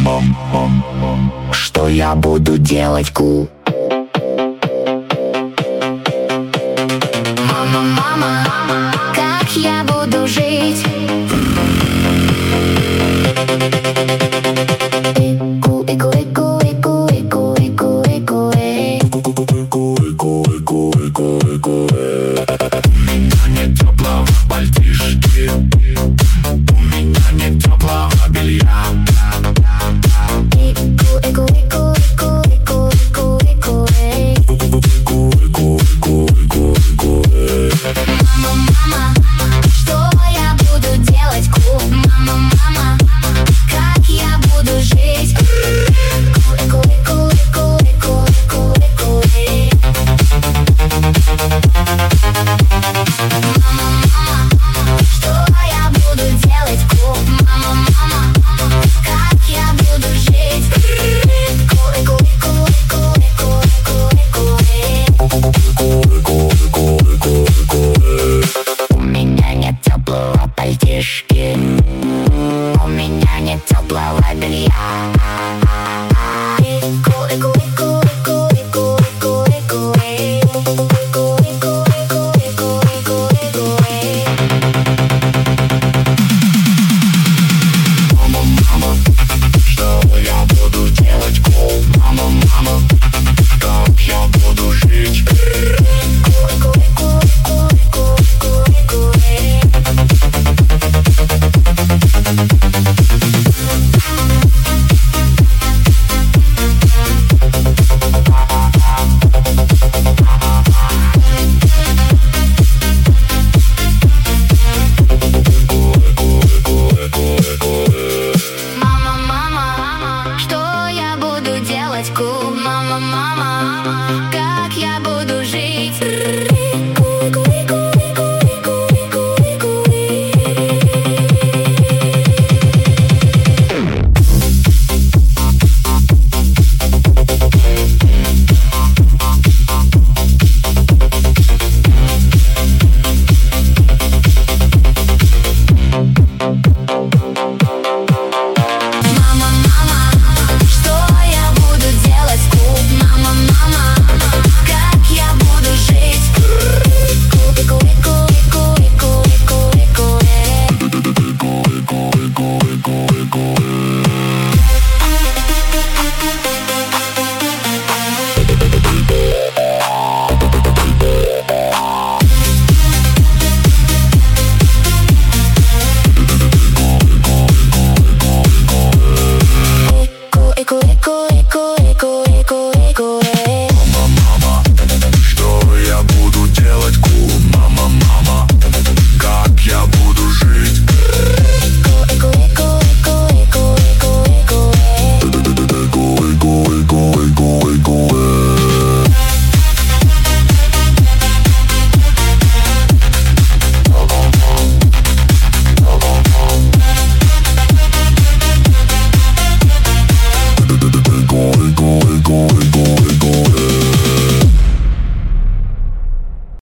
Что я буду делать, ку? Мама, мама, как я буду жить? Ику, ику, ику, ику, ику, ику, ику, У меня нет теплого пальтишки, у меня нет теплого белья. ику, ику, ику, ику, ику, ику, Мама, мама, что я буду делать, ку? Мама, мама, как я буду жить? Ику, ику, ику, ику, ику, ику, Мама, мама, что я буду делать, ку? Мама, мама, как я буду жить? Ику, ику, ику, ику, ику, У меня нет теплого пальтишки, у меня нет теплого белья.